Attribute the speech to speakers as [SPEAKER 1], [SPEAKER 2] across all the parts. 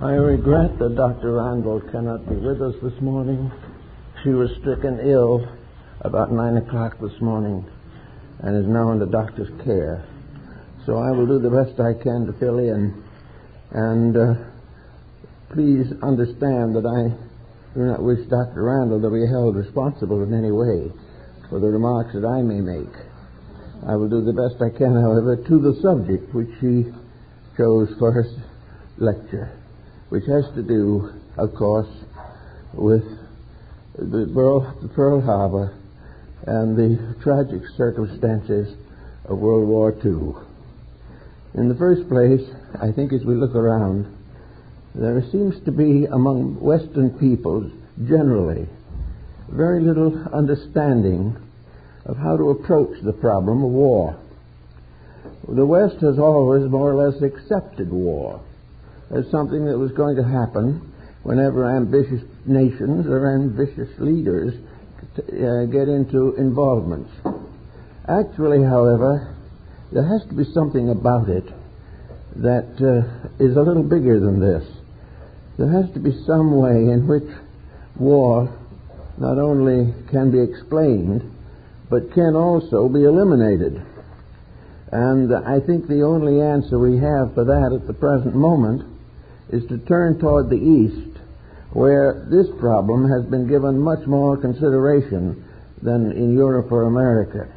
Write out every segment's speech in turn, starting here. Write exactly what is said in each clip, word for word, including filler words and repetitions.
[SPEAKER 1] I regret that Doctor Randall cannot be with us this morning. She was stricken ill about nine o'clock this morning and is now in the doctor's care. So I will do the best I can to fill in. And uh, please understand that I do not wish Doctor Randall to be held responsible in any way for the remarks that I may make. I will do the best I can, however, to the subject which she chose for her lecture, which has to do, of course, with the Pearl, the Pearl Harbor and the tragic circumstances of World War Two. In the first place, I think as we look around, there seems to be among Western peoples generally very little understanding of how to approach the problem of war. The West has always more or less accepted war as something that was going to happen whenever ambitious nations or ambitious leaders uh, get into involvements. Actually, however, there has to be something about it that uh, is a little bigger than this. There has to be some way in which war not only can be explained, but can also be eliminated. And I think the only answer we have for that at the present moment is to turn toward the East, where this problem has been given much more consideration than in Europe or America.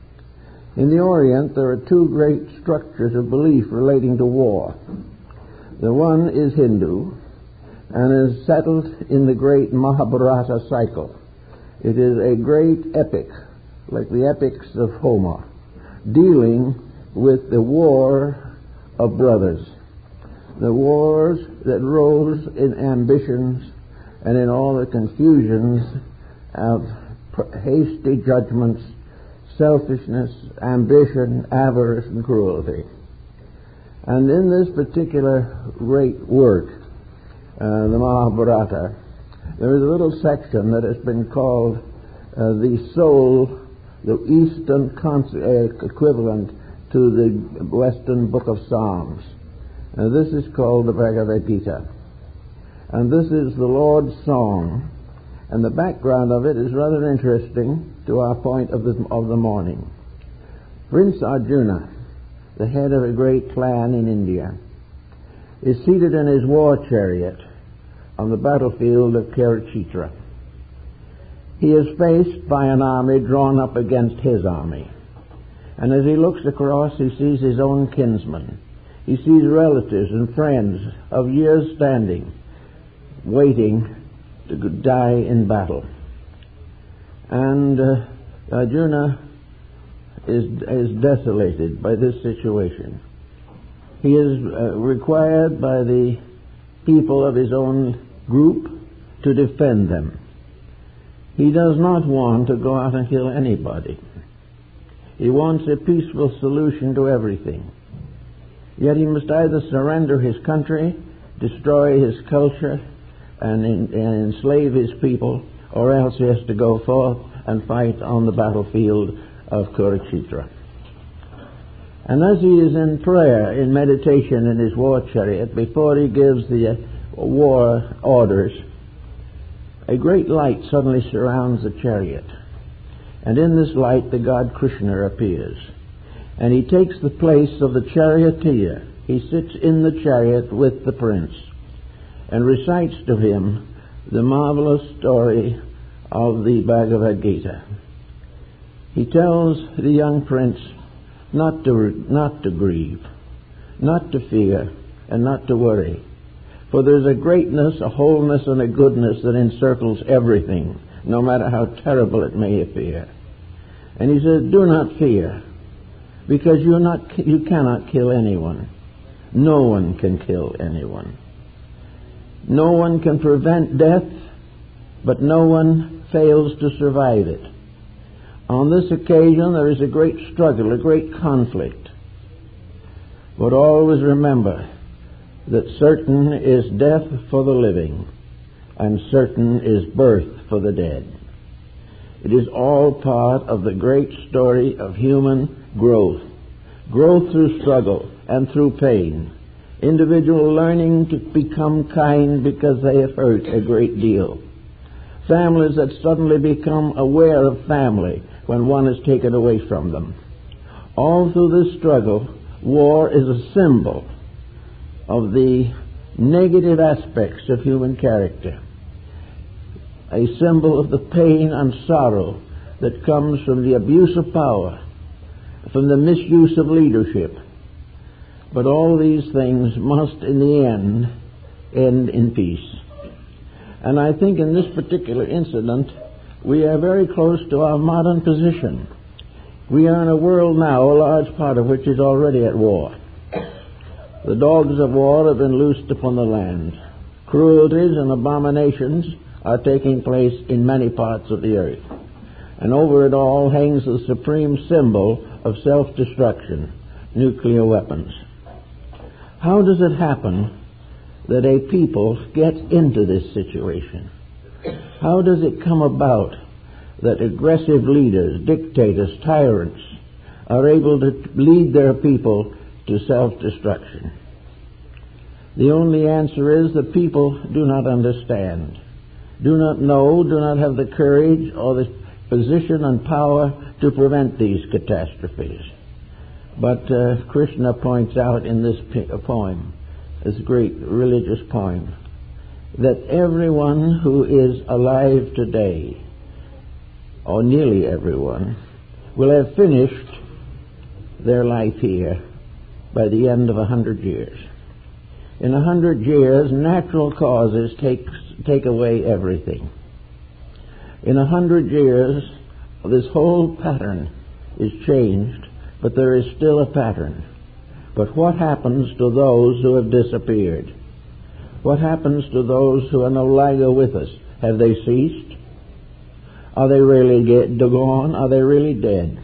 [SPEAKER 1] In the Orient, there are two great structures of belief relating to war. The one is Hindu and is settled in the great Mahabharata cycle. It is a great epic, like the epics of Homer, dealing with the war of brothers, the wars that rose in ambitions and in all the confusions of hasty judgments, selfishness, ambition, avarice, and cruelty. And in this particular great work, uh, the Mahabharata, there is a little section that has been called uh, the soul, the Eastern cons- uh, equivalent to the Western Book of Psalms. Now, this is called the Bhagavad Gita. And this is the Lord's song. And the background of it is rather interesting to our point of the, of the morning. Prince Arjuna, the head of a great clan in India, is seated in his war chariot on the battlefield of Kurukshetra. He is faced by an army drawn up against his army. And as he looks across, he sees his own kinsmen. He sees relatives and friends of years standing, waiting to die in battle. And uh, Arjuna is, is desolated by this situation. He is uh, required by the people of his own group to defend them. He does not want to go out and kill anybody. He wants a peaceful solution to everything. Yet he must either surrender his country, destroy his culture, and, in, and enslave his people, or else he has to go forth and fight on the battlefield of Kurukshetra. And as he is in prayer, in meditation in his war chariot, before he gives the uh, war orders, a great light suddenly surrounds the chariot. And in this light the god Krishna appears. And he takes the place of the charioteer. He sits in the chariot with the prince and recites to him the marvelous story of the Bhagavad Gita. He tells the young prince not to, not to grieve, not to fear, and not to worry. For there's a greatness, a wholeness, and a goodness that encircles everything, no matter how terrible it may appear. And he says, do not fear, because you're not, you cannot kill anyone. No one can kill anyone. No one can prevent death, but no one fails to survive it. On this occasion, there is a great struggle, a great conflict. But always remember that certain is death for the living, and certain is birth for the dead. It is all part of the great story of human growth. Growth through struggle and through pain. Individual learning to become kind because they have hurt a great deal. Families that suddenly become aware of family when one is taken away from them. All through this struggle, war is a symbol of the negative aspects of human character, a symbol of the pain and sorrow that comes from the abuse of power, from the misuse of leadership. But all these things must, in the end, end in peace. And I think in this particular incident, we are very close to our modern position. We are in a world now, a large part of which is already at war. The dogs of war have been loosed upon the land. Cruelties and abominations are taking place in many parts of the earth. And over it all hangs the supreme symbol of self-destruction, nuclear weapons. How does it happen that a people get into this situation? How does it come about that aggressive leaders, dictators, tyrants are able to lead their people to self-destruction? The only answer is that people do not understand, do not know, do not have the courage or the position and power to prevent these catastrophes. But uh, Krishna points out in this poem, this great religious poem, that everyone who is alive today, or nearly everyone, will have finished their life here by the end of a hundred years. In a hundred years, natural causes take, take away everything. In a hundred years, this whole pattern is changed, but there is still a pattern. But what happens to those who have disappeared? What happens to those who are no longer with us? Have they ceased? Are they really get, gone? Are they really dead?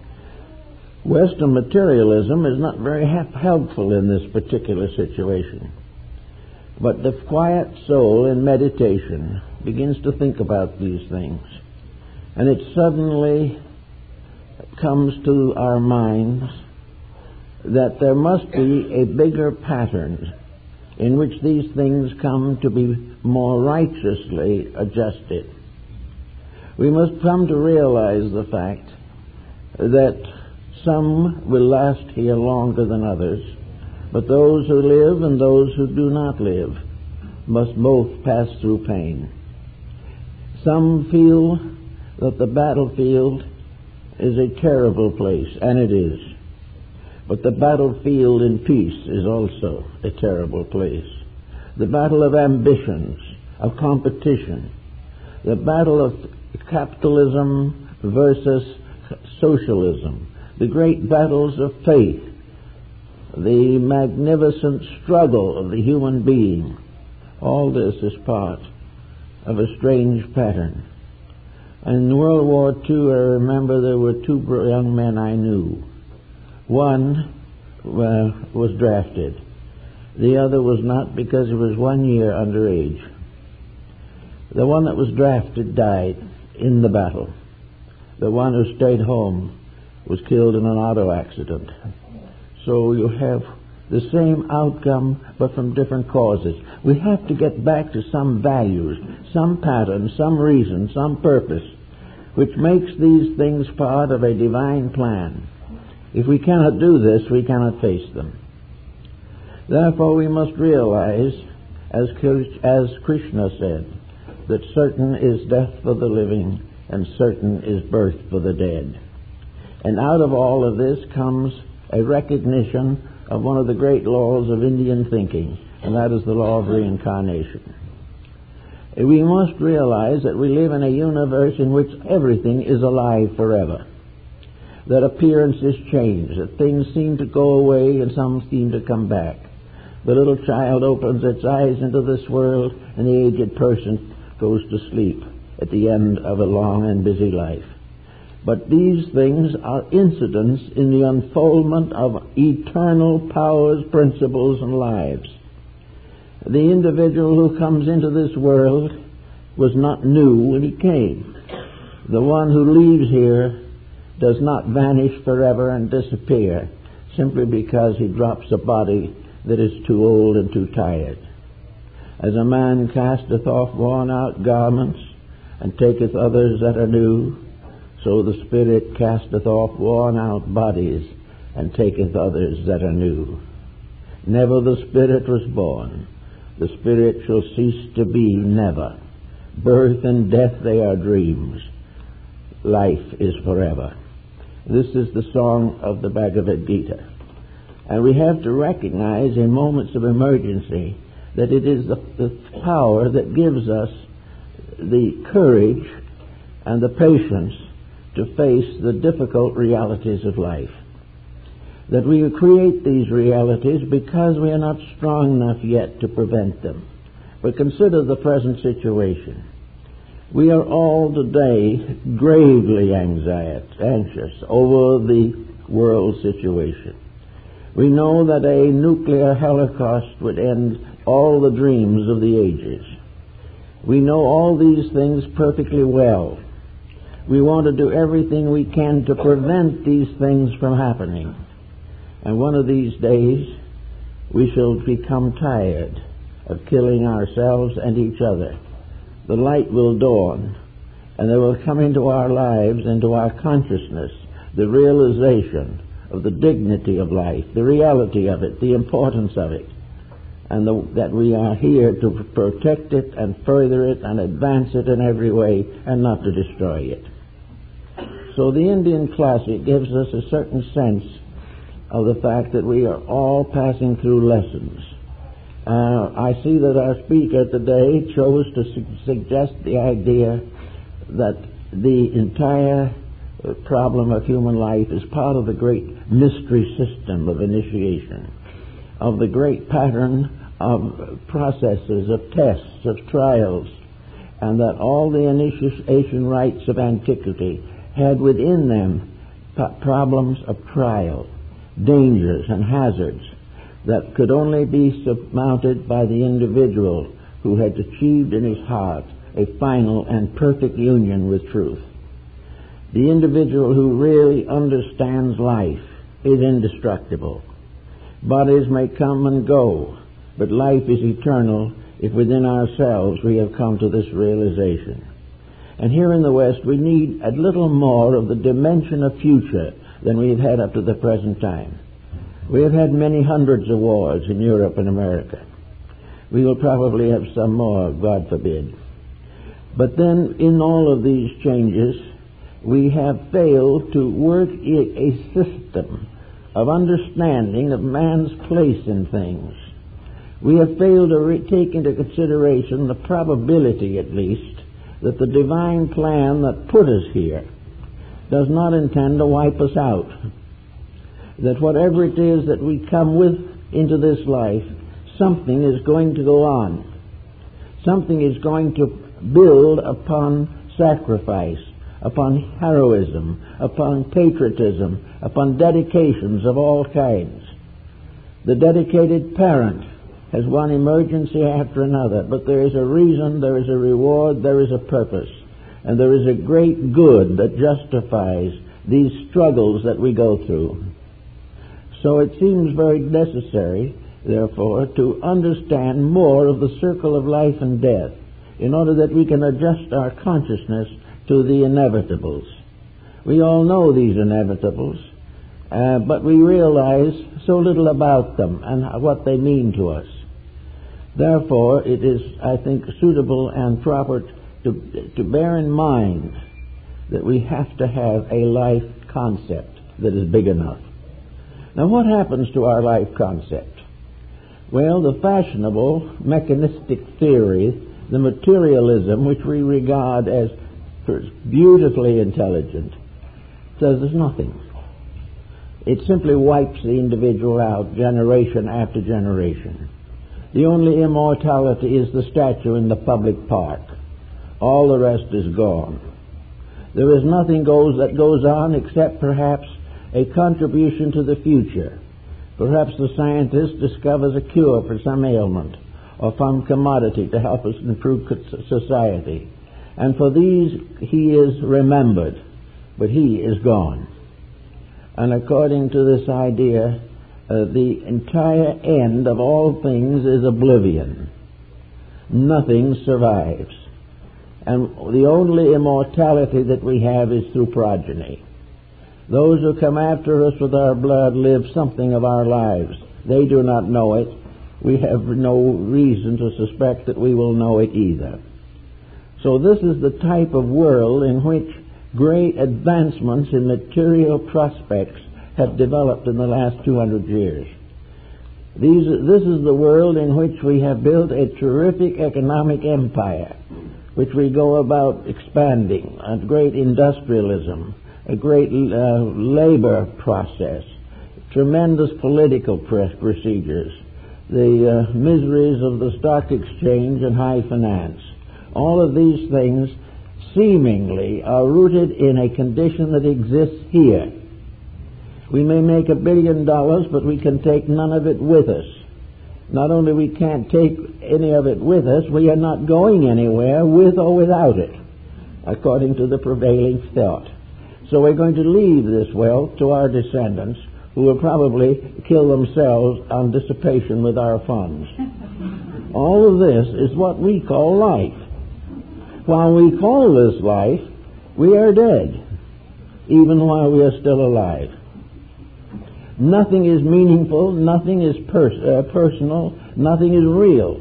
[SPEAKER 1] Western materialism is not very helpful in this particular situation. But the quiet soul in meditation begins to think about these things. And it suddenly comes to our minds that there must be a bigger pattern in which these things come to be more righteously adjusted. We must come to realize the fact that some will last here longer than others, but those who live and those who do not live must both pass through pain. Some feel that the battlefield is a terrible place, and it is. But the battlefield in peace is also a terrible place. The battle of ambitions, of competition, the battle of capitalism versus socialism, the great battles of faith, the magnificent struggle of the human being, all this is part of a strange pattern. In World War Two, I remember there were two young men I knew. One uh, was drafted. The other was not, because he was one year underage. The one that was drafted died in the battle. The one who stayed home was killed in an auto accident. So you have the same outcome, but from different causes. We have to get back to some values, some pattern, some reason, some purpose, which makes these things part of a divine plan. If we cannot do this, we cannot face them. Therefore, we must realize, as as Krishna said, that certain is death for the living and certain is birth for the dead. And out of all of this comes a recognition of one of the great laws of Indian thinking, and that is the law of reincarnation. We must realize that we live in a universe in which everything is alive forever, that appearances change, that things seem to go away and some seem to come back. The little child opens its eyes into this world, and the aged person goes to sleep at the end of a long and busy life. But these things are incidents in the unfoldment of eternal powers, principles, and lives. The individual who comes into this world was not new when he came. The one who leaves here does not vanish forever and disappear simply because he drops a body that is too old and too tired. As a man casteth off worn-out garments, and taketh others that are new, so the Spirit casteth off worn-out bodies, and taketh others that are new. Never the Spirit was born. The Spirit shall cease to be never. Birth and death, they are dreams. Life is forever. This is the song of the Bhagavad Gita. And we have to recognize in moments of emergency that it is the, the power that gives us the courage and the patience to face the difficult realities of life. That we create these realities because we are not strong enough yet to prevent them. But consider the present situation. We are all today gravely anxious over the world situation. We know that a nuclear holocaust would end all the dreams of the ages. We know all these things perfectly well. We want to do everything we can to prevent these things from happening. And one of these days, we shall become tired of killing ourselves and each other. The light will dawn, and there will come into our lives, into our consciousness, the realization of the dignity of life, the reality of it, the importance of it, and the, that we are here to protect it and further it and advance it in every way and not to destroy it. So the Indian classic gives us a certain sense of the fact that we are all passing through lessons. Uh, I see that our speaker today chose to su- suggest the idea that the entire uh, problem of human life is part of the great mystery system of initiation, of the great pattern of processes, of tests, of trials, and that all the initiation rites of antiquity had within them p- problems of trial, dangers and hazards that could only be surmounted by the individual who had achieved in his heart a final and perfect union with truth. The individual who really understands life is indestructible. Bodies may come and go, but life is eternal if within ourselves we have come to this realization. And here in the West, we need a little more of the dimension of future than we've had up to the present time. We have had many hundreds of wars in Europe and America. We will probably have some more, God forbid. But then, in all of these changes, we have failed to work a system of understanding of man's place in things. We have failed to re- take into consideration the probability, at least, that the divine plan that put us here does not intend to wipe us out. That whatever it is that we come with into this life, something is going to go on. Something is going to build upon sacrifice, upon heroism, upon patriotism, upon dedications of all kinds. The dedicated parent has one emergency after another, but there is a reason, there is a reward, there is a purpose, and there is a great good that justifies these struggles that we go through. So it seems very necessary, therefore, to understand more of the circle of life and death in order that we can adjust our consciousness to the inevitables. We all know these inevitables, uh, but we realize so little about them and what they mean to us. Therefore, it is, I think, suitable and proper to, to bear in mind that we have to have a life concept that is big enough. Now, what happens to our life concept? Well, the fashionable mechanistic theory, the materialism, which we regard as beautifully intelligent, says there's nothing. It simply wipes the individual out generation after generation. The only immortality is the statue in the public park. All the rest is gone. There is nothing goes that goes on except perhaps a contribution to the future. Perhaps the scientist discovers a cure for some ailment or some commodity to help us improve society. And for these he is remembered, but he is gone. And according to this idea, uh, the entire end of all things is oblivion. Nothing survives. And the only immortality that we have is through progeny. Those who come after us with our blood live something of our lives. They do not know it. We have no reason to suspect that we will know it either. So this is the type of world in which great advancements in material prospects have developed in the last two hundred years. These, this is the world in which we have built a terrific economic empire, which we go about expanding, a great industrialism, a great uh, labor process, tremendous political procedures, the uh, miseries of the stock exchange and high finance. All of these things seemingly are rooted in a condition that exists here. We may make a billion dollars, but we can take none of it with us. Not only we can't take any of it with us, we are not going anywhere with or without it, according to the prevailing thought. So we're going to leave this wealth to our descendants, who will probably kill themselves on dissipation with our funds. All of this is what we call life. While we call this life, we are dead, even while we are still alive. Nothing is meaningful, nothing is pers- uh, personal, nothing is real.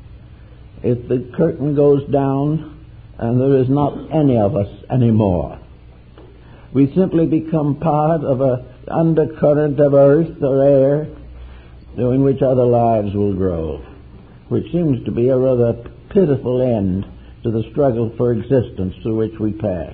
[SPEAKER 1] If the curtain goes down and there is not any of us anymore, we simply become part of an undercurrent of earth or air in which other lives will grow, which seems to be a rather pitiful end to the struggle for existence through which we pass.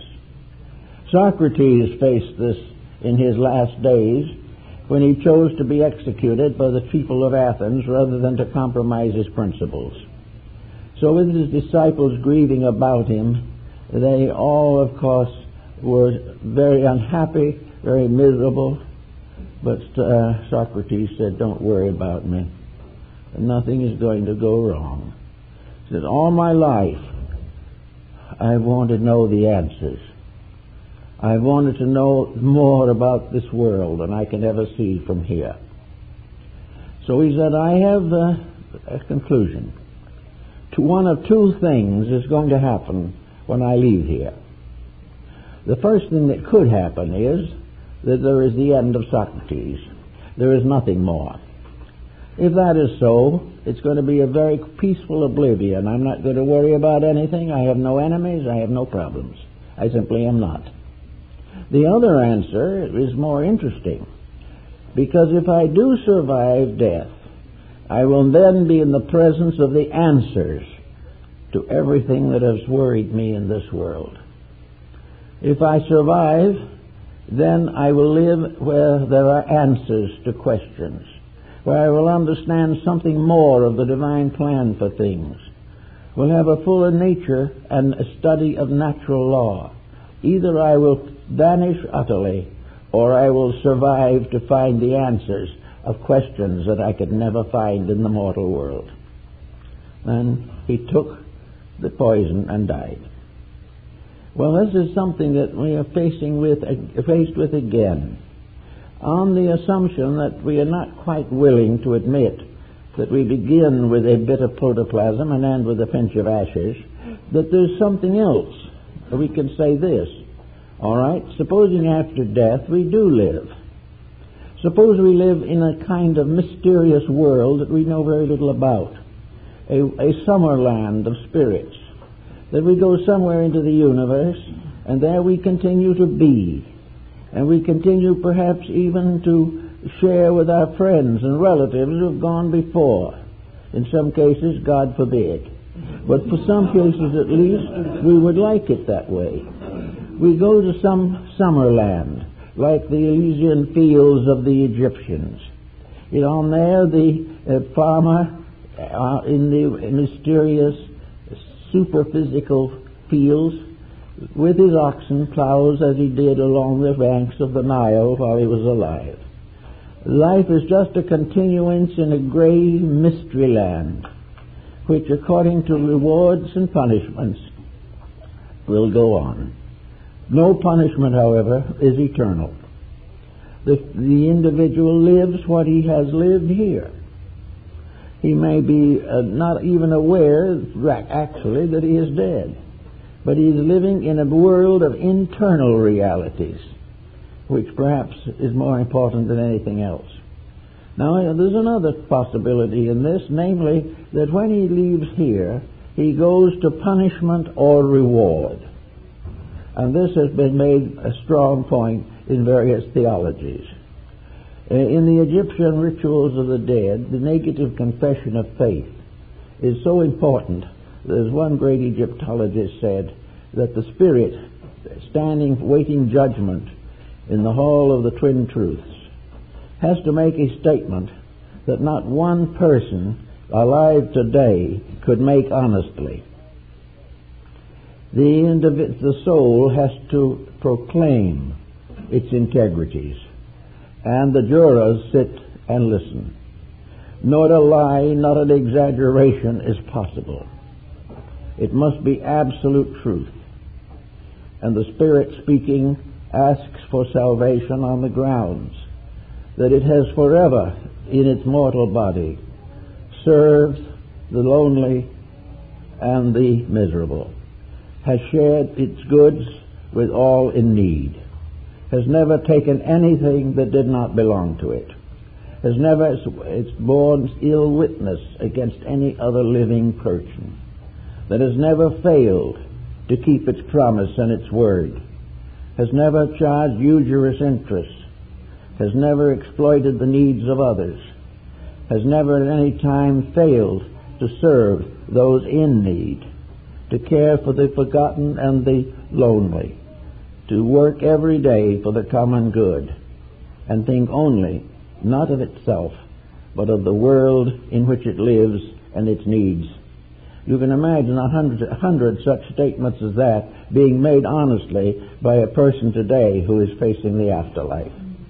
[SPEAKER 1] Socrates faced this in his last days when he chose to be executed by the people of Athens rather than to compromise his principles. So with his disciples grieving about him, they all, of course, were very unhappy, very miserable, but uh, Socrates said, "Don't worry about me. Nothing is going to go wrong." He said, "All my life I want to know the answers. I wanted to know more about this world than I can ever see from here." So he said, "I have uh, a conclusion. To one of two things is going to happen when I leave here. The first thing that could happen is that there is the end of Socrates. There is nothing more. If that is so, it's going to be a very peaceful oblivion. I'm not going to worry about anything. I have no enemies. I have no problems. I simply am not. The other answer is more interesting, because if I do survive death, I will then be in the presence of the answers to everything that has worried me in this world. If I survive, then I will live where there are answers to questions, where I will understand something more of the divine plan for things, will have a fuller nature and a study of natural law. Either I will vanish utterly, or I will survive to find the answers of questions that I could never find in the mortal world." And he took the poison and died. Well, this is something that we are facing with, uh, faced with again, on the assumption that we are not quite willing to admit that we begin with a bit of protoplasm and end with a pinch of ashes, that there's something else. We can say this: all right, supposing after death we do live. Suppose we live in a kind of mysterious world that we know very little about, a, a summer land of spirits, that we go somewhere into the universe, and there we continue to be, and we continue perhaps even to share with our friends and relatives who have gone before. In some cases, God forbid. But for some cases at least, we would like it that way. We go to some summer land, like the Elysian fields of the Egyptians. You know, and there the uh, farmer uh, in the mysterious superphysical fields with his oxen plows as he did along the banks of the Nile while he was alive. Life is just a continuance in a gray mystery land, which according to rewards and punishments will go on. No punishment, however, is eternal. The, the individual lives what he has lived here. He may be uh, not even aware, actually, that he is dead. But he is living in a world of internal realities, which perhaps is more important than anything else. Now, there's another possibility in this, namely that when he leaves here, he goes to punishment or reward. And this has been made a strong point in various theologies. In the Egyptian rituals of the dead, the negative confession of faith is so important. As one great Egyptologist said, that the spirit standing waiting judgment in the hall of the twin truths has to make a statement that not one person alive today could make honestly. The, individ- the soul has to proclaim its integrities, and the jurors sit and listen. Not a lie, not an exaggeration is possible. It must be absolute truth. And the Spirit speaking asks for salvation on the grounds that it has forever in its mortal body served the lonely and the miserable, has shared its goods with all in need, has never taken anything that did not belong to it, has never it's borne ill witness against any other living person, that has never failed to keep its promise and its word, has never charged usurious interest, has never exploited the needs of others, has never at any time failed to serve those in need, to care for the forgotten and the lonely, to work every day for the common good, and think only not of itself, but of the world in which it lives and its needs. You can imagine a hundred, a hundred such statements as that being made honestly by a person today who is facing the afterlife.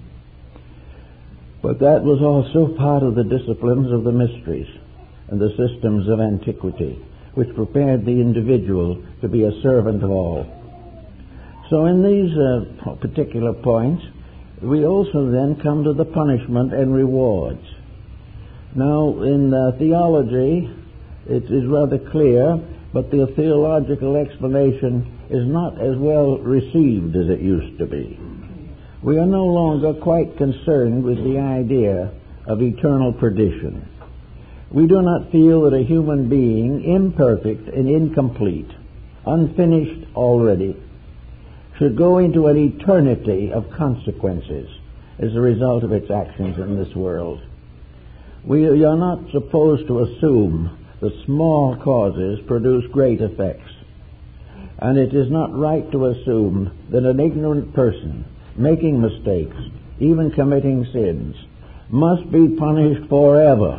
[SPEAKER 1] But that was also part of the disciplines of the mysteries and the systems of antiquity, which prepared the individual to be a servant of all. So in these uh, particular points, we also then come to the punishment and rewards. Now, in uh, theology, it is rather clear, but the theological explanation is not as well received as it used to be. We are no longer quite concerned with the idea of eternal perdition. We do not feel that a human being, imperfect and incomplete, unfinished already, should go into an eternity of consequences as a result of its actions in this world. We are not supposed to assume that small causes produce great effects. And it is not right to assume that an ignorant person making mistakes, even committing sins, must be punished forever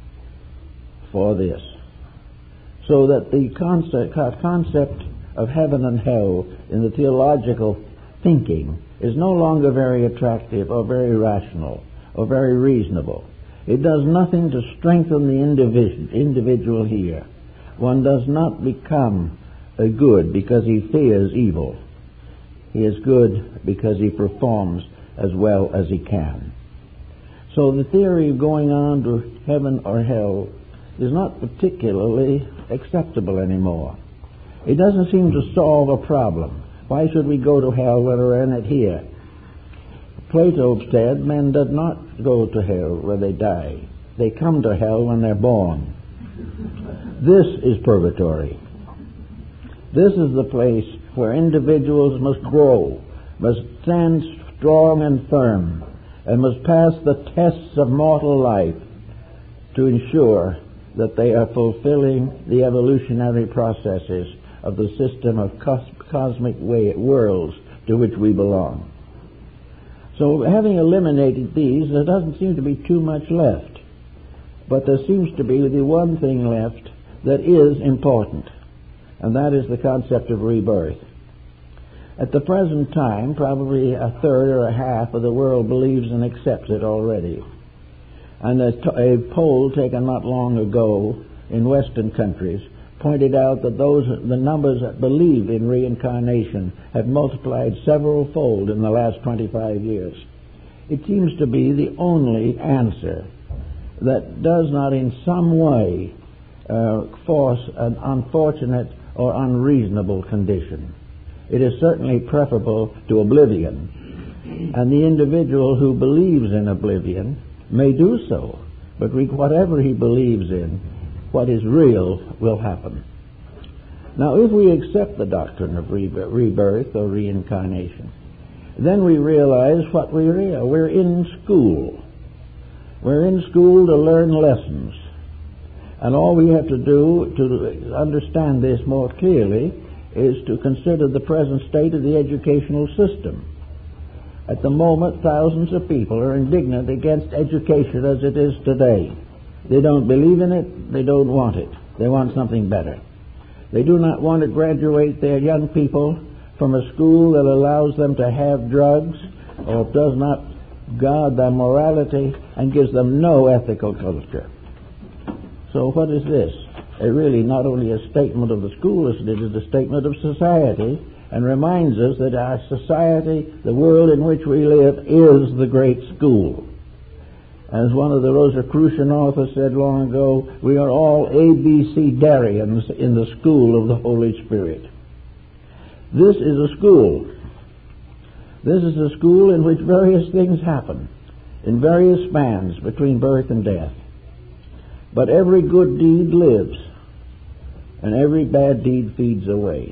[SPEAKER 1] for this. So that the concept, concept of heaven and hell in the theological thinking is no longer very attractive or very rational or very reasonable. It does nothing to strengthen the individual, individual here. One does not become a good because he fears evil. He is good because he performs as well as he can. So the theory of going on to heaven or hell is not particularly acceptable anymore. It doesn't seem to solve a problem. Why should we go to hell when we're in it here? Plato said men did not go to hell when they die. They come to hell when they're born. This is purgatory. This is the place where individuals must grow, must stand strong and firm, and must pass the tests of mortal life to ensure that they are fulfilling the evolutionary processes of the system of cos- cosmic way- worlds to which we belong. So having eliminated these, there doesn't seem to be too much left. But there seems to be the one thing left that is important, and that is the concept of rebirth. At the present time, probably a third or a half of the world believes and accepts it already. And a, t- a poll taken not long ago in Western countries pointed out that those the numbers that believe in reincarnation have multiplied several fold in the last twenty-five years. it seems to be the only answer that does not in some way uh, force an unfortunate or unreasonable condition. It is certainly preferable to oblivion, and the individual who believes in oblivion may do so, but whatever he believes in, what is real will happen. Now, if we accept the doctrine of rebirth or reincarnation, then we realize what we are. We're in school. We're in school to learn lessons. And all we have to do to understand this more clearly is to consider the present state of the educational system. At the moment, thousands of people are indignant against education as it is today. They don't believe in it. They don't want it. They want something better. They do not want to graduate their young people from a school that allows them to have drugs or does not guard their morality and gives them no ethical culture. So what is this? It really not only a statement of the school, it is a statement of society, and reminds us that our society, the world in which we live, is the great school. As one of the Rosicrucian authors said long ago, we are all A B C Darians in the school of the Holy Spirit. This is a school. This is a school in which various things happen, in various spans between birth and death. But every good deed lives, and every bad deed feeds away.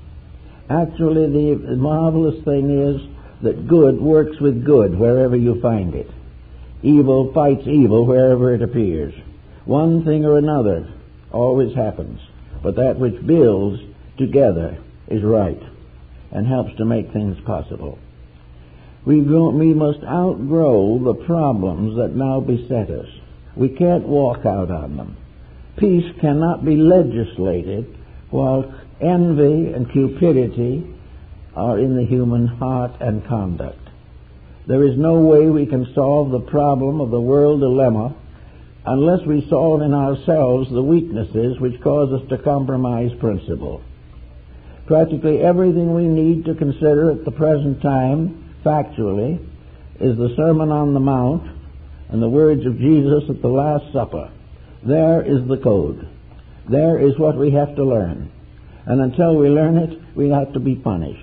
[SPEAKER 1] Actually, the marvelous thing is that good works with good wherever you find it. Evil fights evil wherever it appears. One thing or another always happens, but that which builds together is right and helps to make things possible. We, we must outgrow the problems that now beset us. We can't walk out on them. Peace cannot be legislated while envy and cupidity are in the human heart and conduct. There is no way we can solve the problem of the world dilemma unless we solve in ourselves the weaknesses which cause us to compromise principle. Practically everything we need to consider at the present time, factually, is the Sermon on the Mount and the words of Jesus at the Last Supper. There is the code. There is what we have to learn. And until we learn it, we have to be punished.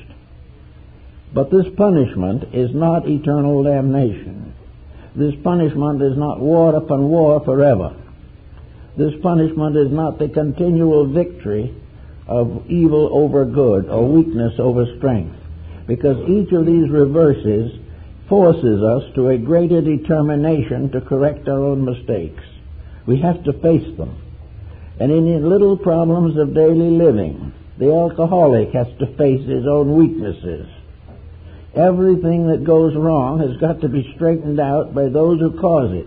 [SPEAKER 1] But this punishment is not eternal damnation. This punishment is not war upon war forever. This punishment is not the continual victory of evil over good or weakness over strength, because each of these reverses forces us to a greater determination to correct our own mistakes. We have to face them. And in the little problems of daily living, the alcoholic has to face his own weaknesses. Everything that goes wrong has got to be straightened out by those who cause it.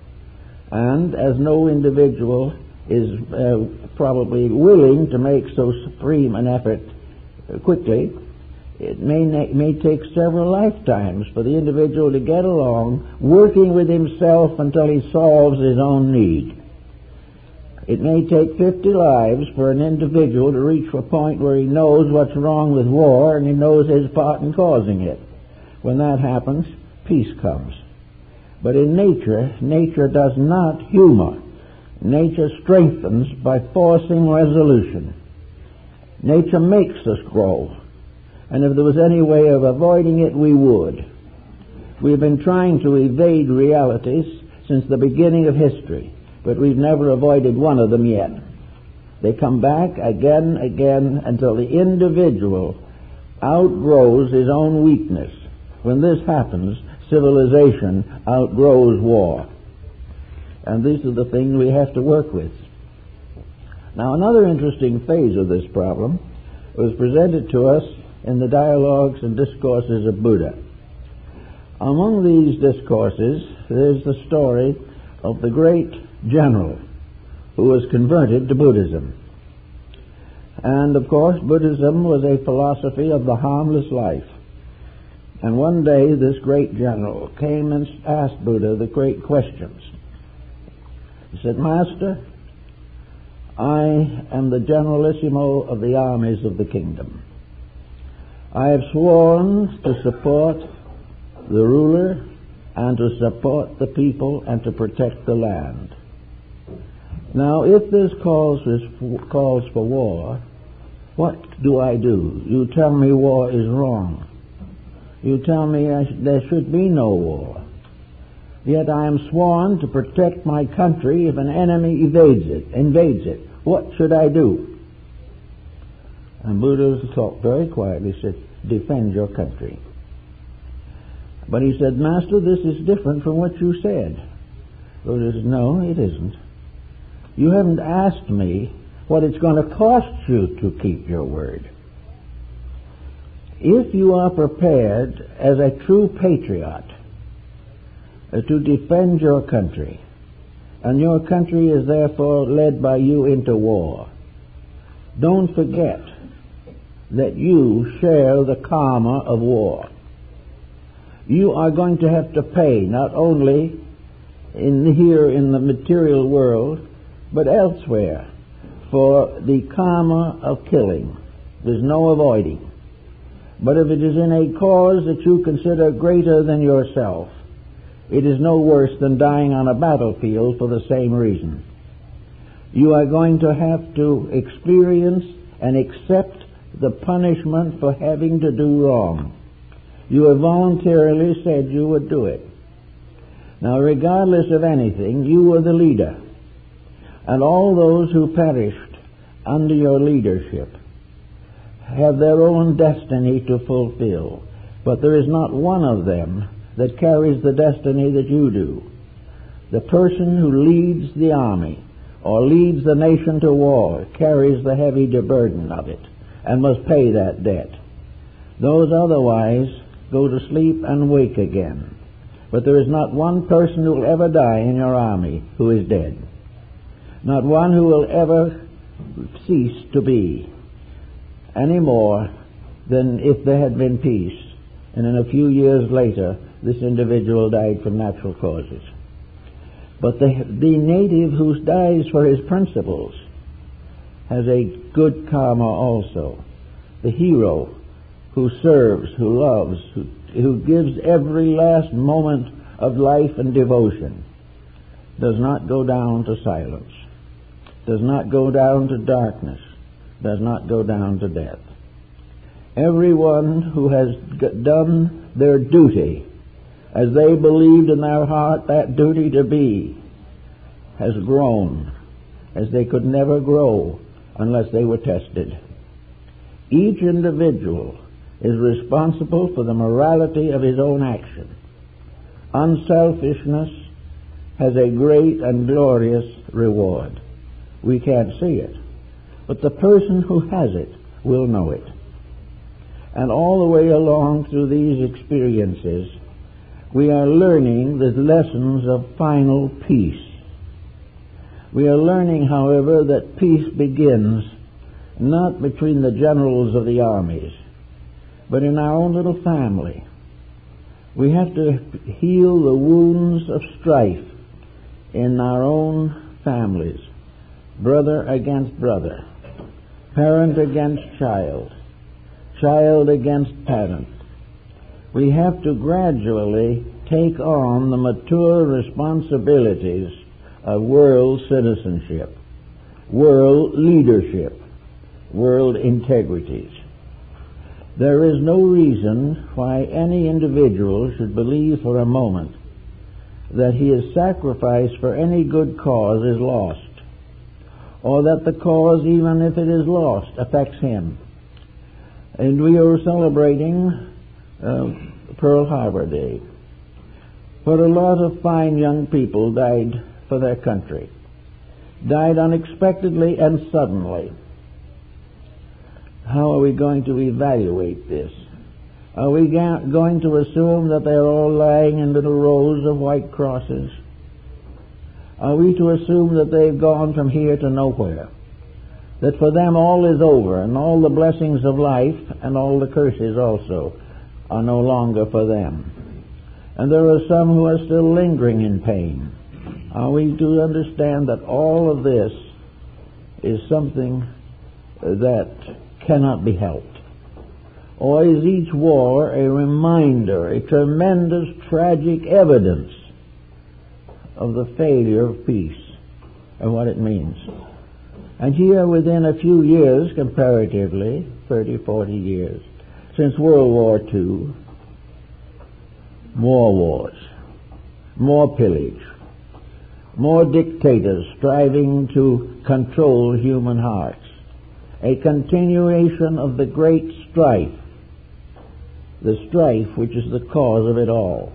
[SPEAKER 1] And as no individual is uh, probably willing to make so supreme an effort quickly, it may, na- may take several lifetimes for the individual to get along, working with himself until he solves his own need. It may take fifty lives for an individual to reach a point where he knows what's wrong with war and he knows his part in causing it. When that happens, peace comes. But in nature, nature does not humor. Nature strengthens by forcing resolution. Nature makes us grow. And if there was any way of avoiding it, we would. We've been trying to evade realities since the beginning of history, but we've never avoided one of them yet. They come back again and again until the individual outgrows his own weakness. When this happens, civilization outgrows war. And these are the things we have to work with. Now, another interesting phase of this problem was presented to us in the dialogues and discourses of Buddha. Among these discourses, there's the story of the great general who was converted to Buddhism. And, of course, Buddhism was a philosophy of the harmless life. And one day this great general came and asked Buddha the great questions. He said, "Master, I am the generalissimo of the armies of the kingdom. I have sworn to support the ruler and to support the people and to protect the land. Now, if this calls, calls for war, what do I do? You tell me war is wrong. You tell me I sh- there should be no war. Yet I am sworn to protect my country if an enemy evades it, invades it. What should I do? And Buddha talked very quietly, said, defend your country. But he said, Master, this is different from what you said. Buddha said, no, it isn't. You haven't asked me what it's going to cost you to keep your word. If you are prepared as a true patriot uh, to defend your country, and your country is therefore led by you into war, don't forget that you share the karma of war. You are going to have to pay not only in here in the material world, but elsewhere, for the karma of killing. There's no avoiding. But if it is in a cause that you consider greater than yourself, it is no worse than dying on a battlefield for the same reason. You are going to have to experience and accept the punishment for having to do wrong. You have voluntarily said you would do it. Now, regardless of anything, you were the leader. And all those who perished under your leadership have their own destiny to fulfill. But there is not one of them that carries the destiny that you do. The person who leads the army or leads the nation to war carries the heavy burden of it and must pay that debt. Those otherwise go to sleep and wake again. But there is not one person who will ever die in your army who is dead. Not one who will ever cease to be, any more than if there had been peace, and in a few years later this individual died from natural causes. But the, the native who dies for his principles has a good karma also. The hero who serves, who loves, who, who gives every last moment of life and devotion does not go down to silence, does not go down to darkness, does not go down to death. Everyone who has done their duty as they believed in their heart that duty to be has grown as they could never grow unless they were tested. Each individual is responsible for the morality of his own action. Unselfishness has a great and glorious reward. We can't see it, but the person who has it will know it. And all the way along through these experiences, we are learning the lessons of final peace. We are learning, however, that peace begins not between the generals of the armies, but in our own little family. We have to heal the wounds of strife in our own families, brother against brother, parent against child, child against parent. We have to gradually take on the mature responsibilities of world citizenship, world leadership, world integrities. There is no reason why any individual should believe for a moment that his sacrifice for any good cause is lost, or that the cause, even if it is lost, affects him. And we are celebrating uh, Pearl Harbor Day. But a lot of fine young people died for their country, died unexpectedly and suddenly. How are we going to evaluate this? Are we ga- going to assume that they're all lying in little rows of white crosses? Are we to assume that they've gone from here to nowhere? That for them all is over, and all the blessings of life and all the curses also are no longer for them? And there are some who are still lingering in pain. Are we to understand that all of this is something that cannot be helped?
[SPEAKER 2] Or is each war a reminder, a tremendous tragic evidence of the failure of peace and what it means? And here within a few years, comparatively, thirty, forty years, since World War Two, more wars, more pillage, more dictators striving to control human hearts, a continuation of the great strife, the strife which is the cause of it all.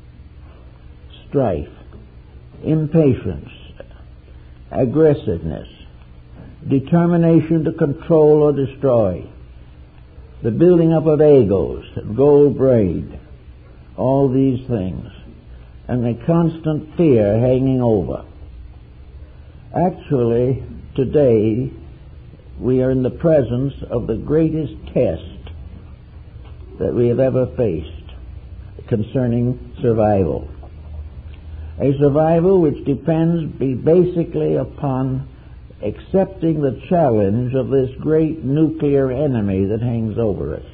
[SPEAKER 2] Strife, impatience, aggressiveness, determination to control or destroy, the building up of egos, gold braid, all these things, and a constant fear hanging over. Actually, today, we are in the presence of the greatest test that we have ever faced concerning survival. A survival which depends basically upon accepting the challenge of this great nuclear enemy that hangs over us.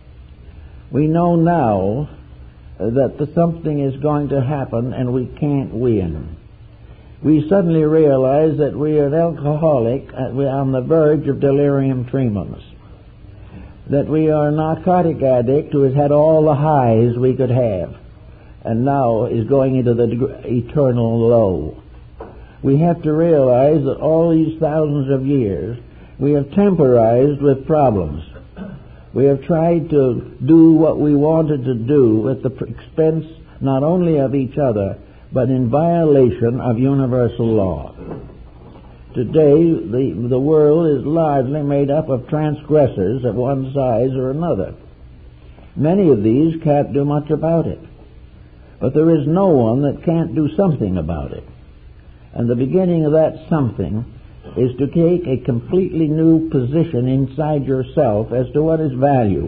[SPEAKER 2] We know now that the something is going to happen and we can't win. We suddenly realize that we are an alcoholic, uh, we're on the verge of delirium tremens, that we are a narcotic addict who has had all the highs we could have and now is going into the eternal low. We have to realize that all these thousands of years we have temporized with problems. We have tried to do what we wanted to do at the expense not only of each other, but in violation of universal law. Today, the, the world is largely made up of transgressors of one size or another. Many of these can't do much about it. But there is no one that can't do something about it. And the beginning of that something is to take a completely new position inside yourself as to what is value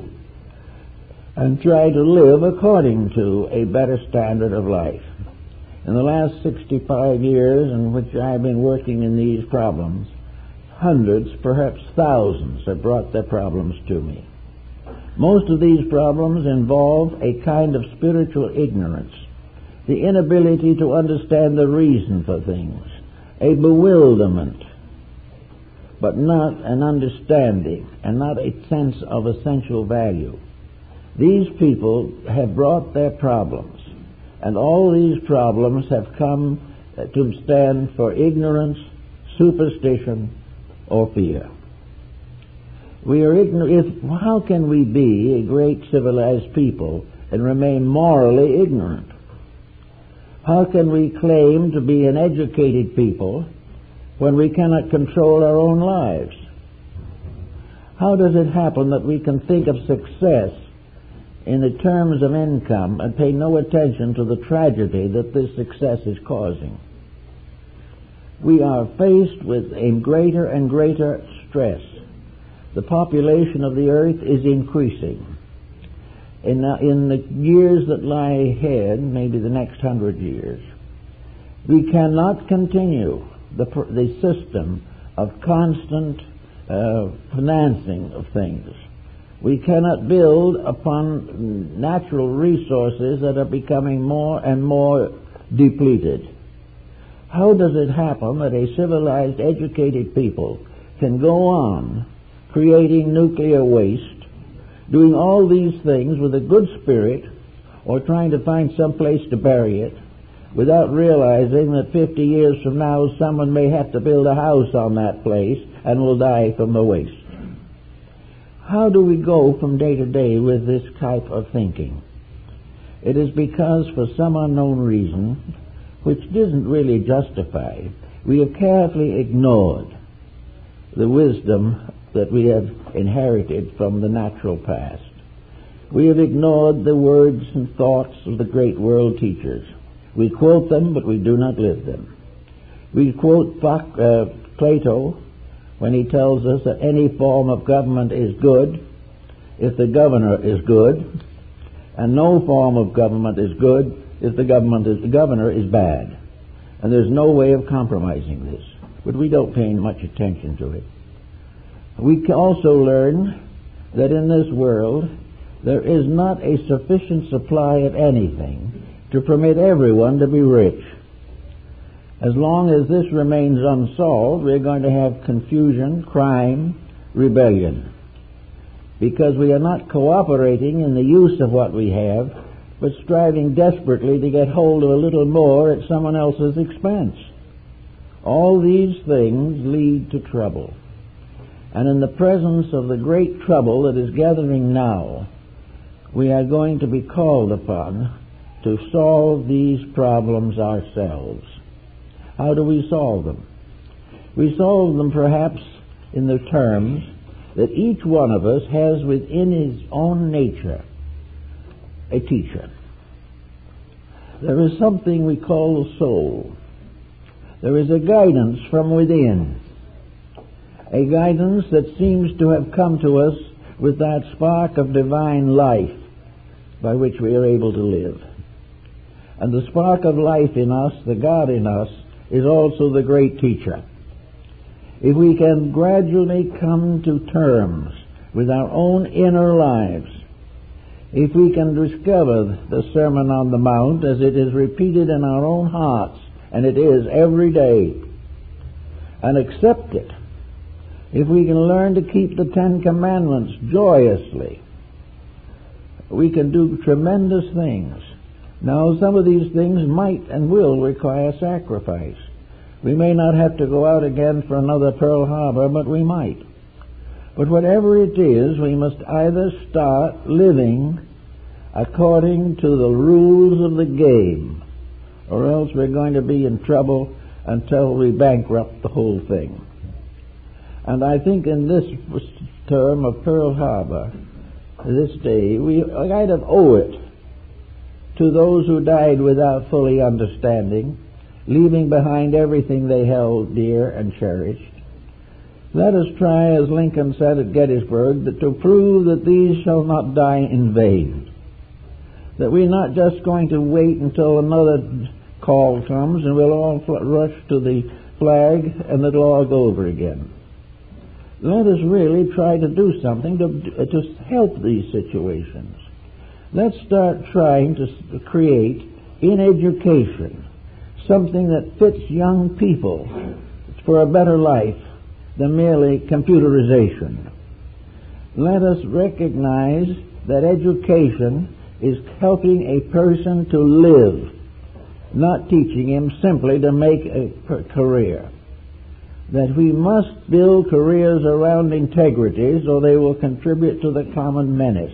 [SPEAKER 2] and try to live according to a better standard of life. In the last sixty-five years in which I've been working in these problems, hundreds, perhaps thousands, have brought their problems to me. Most of these problems involve a kind of spiritual ignorance, the inability to understand the reason for things, a bewilderment, but not an understanding and not a sense of essential value. These people have brought their problems, and all these problems have come to stand for ignorance, superstition, or fear. We are ignorant. How can we be a great civilized people and remain morally ignorant? How can we claim to be an educated people when we cannot control our own lives? How does it happen that we can think of success in the terms of income and pay no attention to the tragedy that this success is causing? We are faced with a greater and greater stress. The population of the earth is increasing. In, uh, in the years that lie ahead, maybe the next hundred years, we cannot continue the, the system of constant uh, financing of things. We cannot build upon natural resources that are becoming more and more depleted. How does it happen that a civilized, educated people can go on creating nuclear waste, doing all these things with a good spirit, or trying to find some place to bury it, without realizing that fifty years from now someone may have to build a house on that place and will die from the waste? How do we go from day to day with this type of thinking? It is because for some unknown reason, which isn't really justified, we have carefully ignored the wisdom that we have inherited from the natural past. We have ignored the words and thoughts of the great world teachers. We quote them, but we do not live them. We quote uh, Plato when he tells us that any form of government is good if the governor is good, and no form of government is good if the government is, the governor is bad. And there's no way of compromising this, but we don't pay much attention to it. We can also learn that in this world There is not a sufficient supply of anything to permit everyone to be rich. As long as this remains unsolved, we're going to have confusion, crime, rebellion, because we are not cooperating in the use of what we have, but striving desperately to get hold of a little more at someone else's expense. All these things lead to trouble. And in the presence of the great trouble that is gathering now, we are going to be called upon to solve these problems ourselves. How do we solve them? We solve them perhaps in the terms that each one of us has within his own nature a teacher. There is something we call the soul. There is a guidance from within, a guidance that seems to have come to us with that spark of divine life by which we are able to live. And the spark of life in us, the God in us, is also the great teacher. If we can gradually come to terms with our own inner lives, if we can discover the Sermon on the Mount as it is repeated in our own hearts, and it is every day, and accept it, if we can learn to keep the Ten Commandments joyously, we can do tremendous things. Now, some of these things might and will require sacrifice. We may not have to go out again for another Pearl Harbor, but we might. But whatever it is, we must either start living according to the rules of the game, or else we're going to be in trouble until we bankrupt the whole thing. And I think in this term of Pearl Harbor, this day, we kind of owe it to those who died without fully understanding, leaving behind everything they held dear and cherished. Let us try, as Lincoln said at Gettysburg, that to prove that these shall not die in vain. That we're not just going to wait until another call comes and we'll all rush to the flag and it'll all go over again. Let us really try to do something to, to help these situations. Let's start trying to create in education something that fits young people for a better life than merely computerization. Let us recognize that education is helping a person to live, not teaching him simply to make a career. That we must build careers around integrity so they will contribute to the common menace.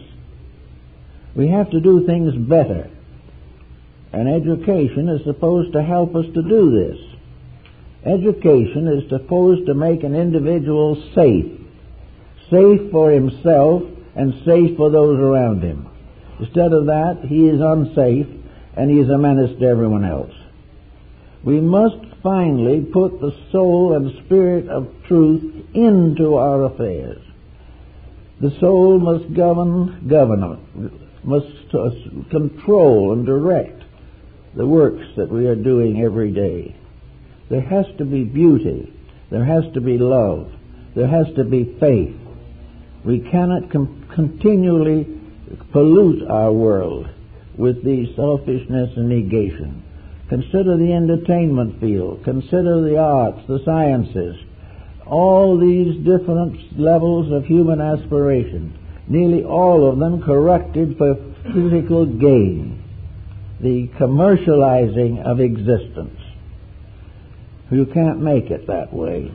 [SPEAKER 2] We have to do things better, and education is supposed to help us to do this. Education is supposed to make an individual safe, safe for himself and safe for those around him. Instead of that, he is unsafe and he is a menace to everyone else. We must finally put the soul and spirit of truth into our affairs. The soul must govern, govern, must uh, control and direct the works that we are doing every day. There has to be beauty. There has to be love. There has to be faith. We cannot com- continually pollute our world with the selfishness and negation. Consider the entertainment field. Consider the arts, the sciences. All these different levels of human aspiration, nearly all of them corrupted for physical gain. The commercializing of existence. You can't make it that way.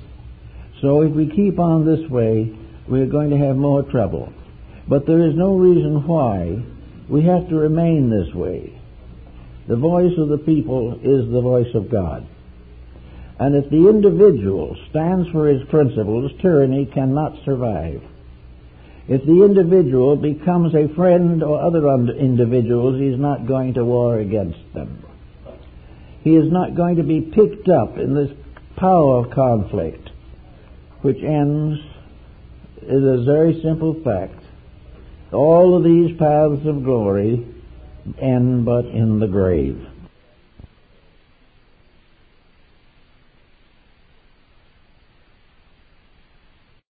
[SPEAKER 2] So if we keep on this way, we're going to have more trouble. But there is no reason why we have to remain this way. The voice of the people is the voice of God. And if the individual stands for his principles, tyranny cannot survive. If the individual becomes a friend or other individuals, he's not going to war against them. He is not going to be picked up in this power of conflict, which ends is a very simple fact. All of these paths of glory end but in the grave.